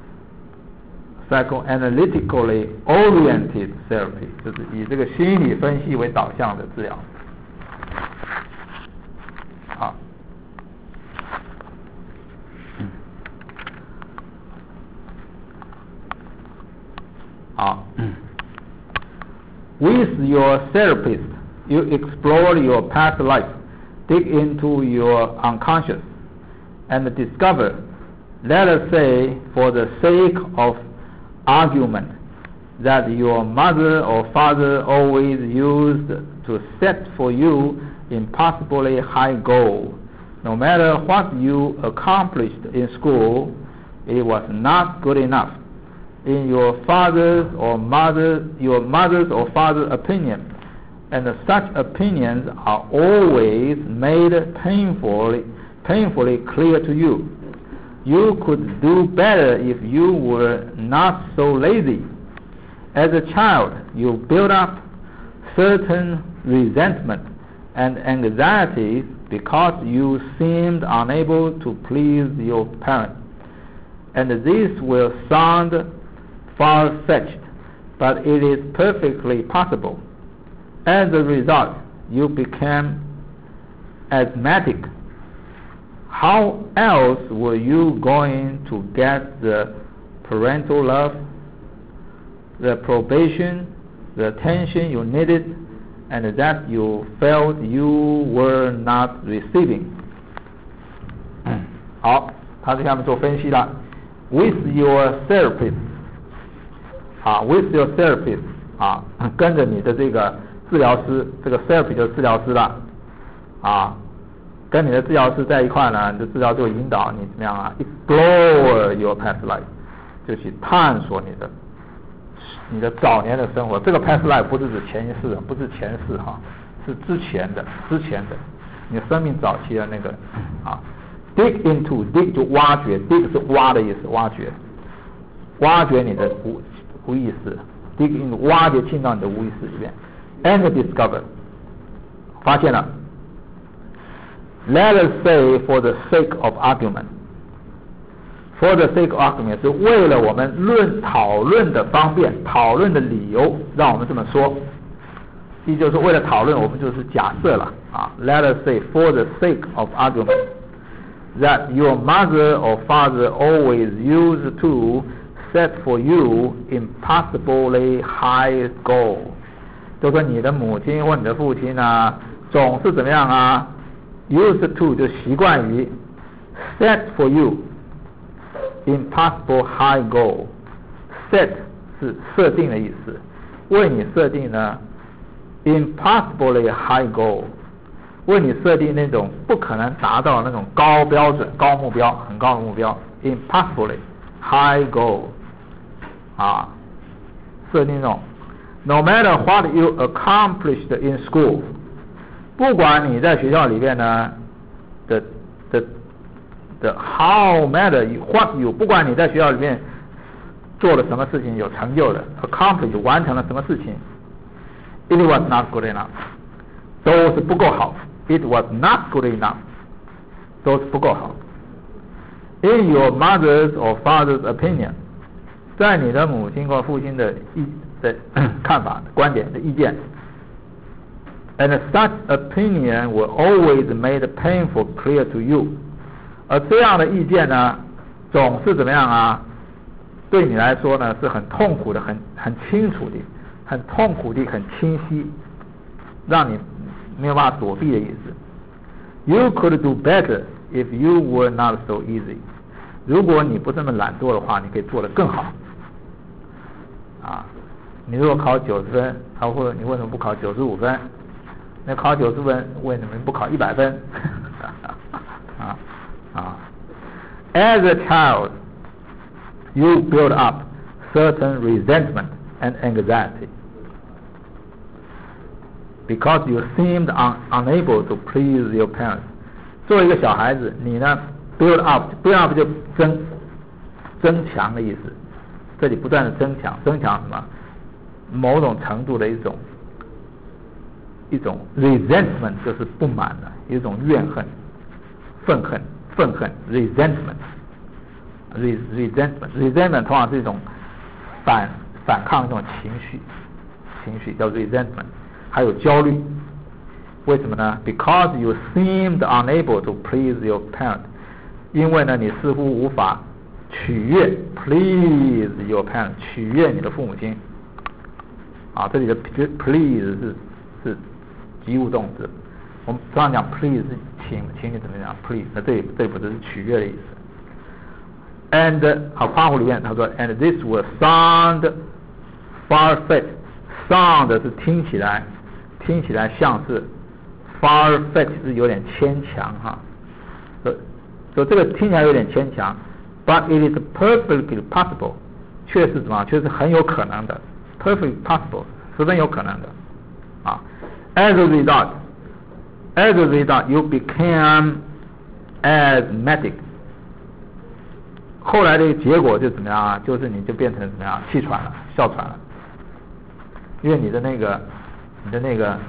，psychoanalytically oriented therapy， 就是以这个心理分析为导向的治疗。好，好。With your therapist, you explore your past life, dig into your unconscious, and discover, let us say, for the sake of argument, that your mother or father always used to set for you impossibly high goals. No matter what you accomplished in school, it was not good enough. In your father's or mother, your mother's or father's opinion, and such opinions are always made painfully, painfully clear to you. You could do better if you were not so lazy. As a child, you built up certain resentment and anxieties because you seemed unable to please your parents. And this will sound far-fetched, but it is perfectly possible. As a result, you became asthmatic. How else were you going to get the parental love, the approbation, the attention you needed, and that you felt you were not receiving? 好，他在下面做分析了。With your therapist, 啊 ，with your therapist 啊，跟着你的这个治疗师，这个 therapist 就是治疗师了，啊，跟你的治疗师在一块呢，你的治疗就引导你怎么样啊 ，explore your past life， 就去探索你的你的早年的生活。这个 past life 不是指前世，不是前世哈，是之前的，之前的，你生命早期的那个啊 ，dig into dig 就挖掘 ，dig 是挖的意思，挖掘，挖掘你的无无意识 ，dig into 挖掘进到你的无意识里面 ，and discover 发现了。Let us say for the sake of argument, for the sake of argument 是为了我们论讨论的方便，讨论的理由，让我们这么说。也就是说，为了讨论，我们就是假设了啊。Let us say for the sake of argument that your mother or father always used to set for you impossibly high goal， 就说你的母亲或你的父亲啊，总是怎么样啊？ Used to 就习惯于 set for you impossible high goal， set 是设定的意思，为你设定呢 impossibly high goal， 为你设定那种不可能达到那种高标准、高目标、很高的目标 impossibly high goal， 啊，设定那种 no matter what you accomplished in school。不管你在学校里面呢的的的 how matter what you， 不管你在学校里面做了什么事情有成就的 accomplish 完成了什么事情 ，it was not good enough， 都是不够好 ，it was not good enough， 都是不够好。In your mother's or father's opinion， 在你的母亲或父亲的意的看法、观点的意见。And such opinion will always made painful clear to you， 而这样的意见呢，总是怎么样啊？对你来说呢，是很痛苦的，很很清楚的，很痛苦的，很清晰，让你没有办法躲避的意思。You could do better if you were not so easy。如果你不这么懒惰的话，你可以做得更好。 啊，你如果考九十分，他会你为什么不考九十五分？那考九十分为什么不考一百分？啊啊 As a child, you build up certain resentment and anxiety because you seemed un unable to please your parents. 作为一个小孩子，你呢 build up build up 就增增强的意思，这里不断的增强，增强什么？某种程度的一种一种 resentment 就是不满的，一种怨恨、愤恨、愤恨 resentment resentment resentment 通常是一种反反抗一种情绪，情绪叫 resentment， 还有焦虑。为什么呢 ？Because you seemed unable to please your parent， 因为呢你似乎无法取悦 please your parent， 取悦你的父母亲。啊，这里的 please 是是及物动词，我们通常讲 please 是请，请你怎么讲 please， 那这里这里不是取悦的意思。And 好，括弧里面他说 ，and this will sound far-fetched，sound 是听起来，听起来像是 far-fetched 是有点牵强哈，所所以这个听起来有点牵强 ，but it is perfectly possible， 却是什么？却是很有可能的 ，perfectly possible， 十分有可能的啊。As a result, as a result, you became asthmatic。后来的结果就怎么样啊？就是你就变成怎么样？气喘了，哮喘了，因为你的那个，你的那个，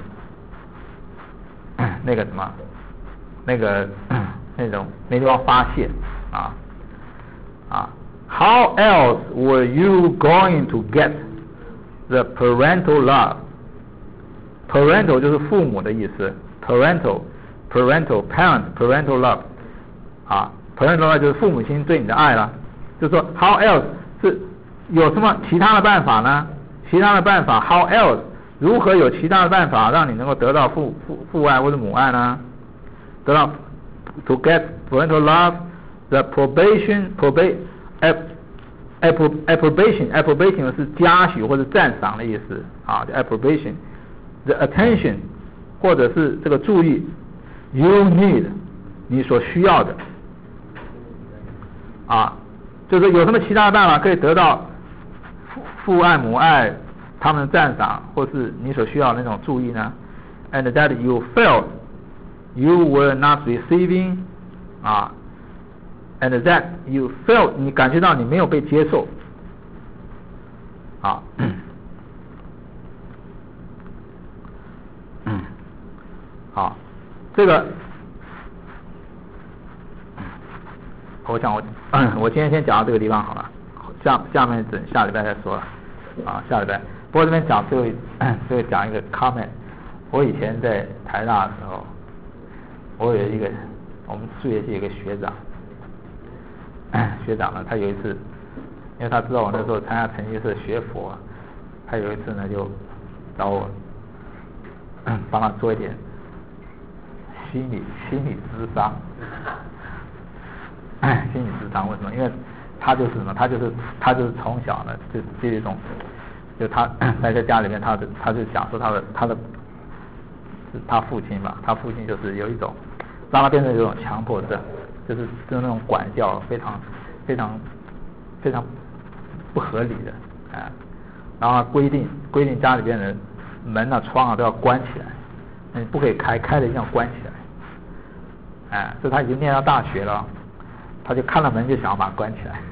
那个什么，那个那种那地方发泄啊啊。How else were you going to get the parental love? Parental 就是父母的意思 ，parental parental parent parental love 啊。parental love 就是父母亲对你的爱了，就是说 how else 是有什么其他的办法呢？其他的办法 how else 如何有其他的办法让你能够得到父父父爱或者母爱呢？得到 to get parental love the probation probation approbation approbation 是嘉许或者赞赏的意思啊 approbation the attention 或者是这个注意 you need 你所需要的。啊，就是有什么其他的办法可以得到父父爱母爱他们的赞赏，或是你所需要的那种注意呢 ？And that you felt you were not receiving 啊 ，and that you felt 你感觉到你没有被接受啊，嗯，好，这个。我想我我今天先讲到这个地方好了，下下面等下礼拜再说了啊，下礼拜。不过这边讲最后最后讲一个 comment， 我以前在台大的时候，我有一个我们数学系一个学长，学长呢他有一次，因为他知道我那时候参加成吉思学佛，他有一次呢就找我帮他做一点心理心理咨商。心理咨商为什么？因为他就是什么？他就是他就是从小呢，就就一种，就他在在家里面，他的他就讲说他的他的，是他父亲吧，他父亲就是有一种让他变成有一种强迫症，就是就是那种管教非常非常非常不合理的啊，然后规定规定家里边的门啊窗啊都要关起来，你不可以开，开了一定要关起来，哎，所以他已经念到大学了。他就看了门就想要把它关起来，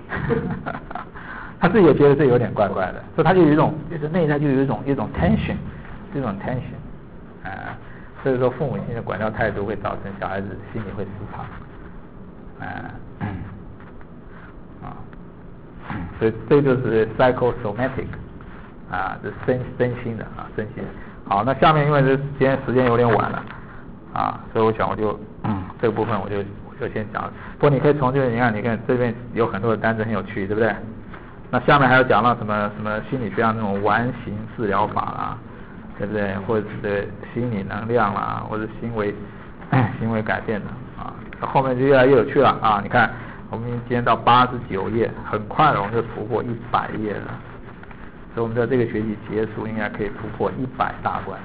他自己也觉得这有点怪怪的，所以他就有一种就是内在就有一种一种 tension， 这种 tension， 啊、呃，所以说父母亲的管教态度会造成小孩子心里会失常，啊、呃，啊，所以这就是 psychosomatic， 啊，这身身心的啊身心。好，那下面因为这今天时间有点晚了，啊，所以我想我就嗯这个部分我就。就先讲，不过你可以从这个你看，你看这边有很多的单词很有趣，对不对？那下面还有讲到什么什么心理学上那种完形治疗法啦，对不对？或者是心理能量啦，或者行为行为改变的啊，后面就越来越有趣了啊！你看，我们今天到八十九页，很快了，我们就突破一百页了所以我们的这个学期结束应该可以突破一百大关。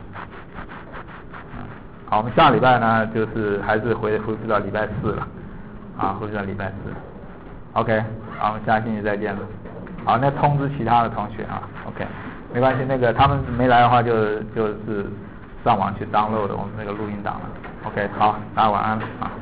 好，我们下礼拜呢就是还是回恢复到礼拜四了，啊，恢复到礼拜四。OK， 好，我们下星期再见了。好，那通知其他的同学啊 ，OK， 没关系，那个他们没来的话就就是上网去 download 我们那个录音档了。OK， 好，大家晚安啊。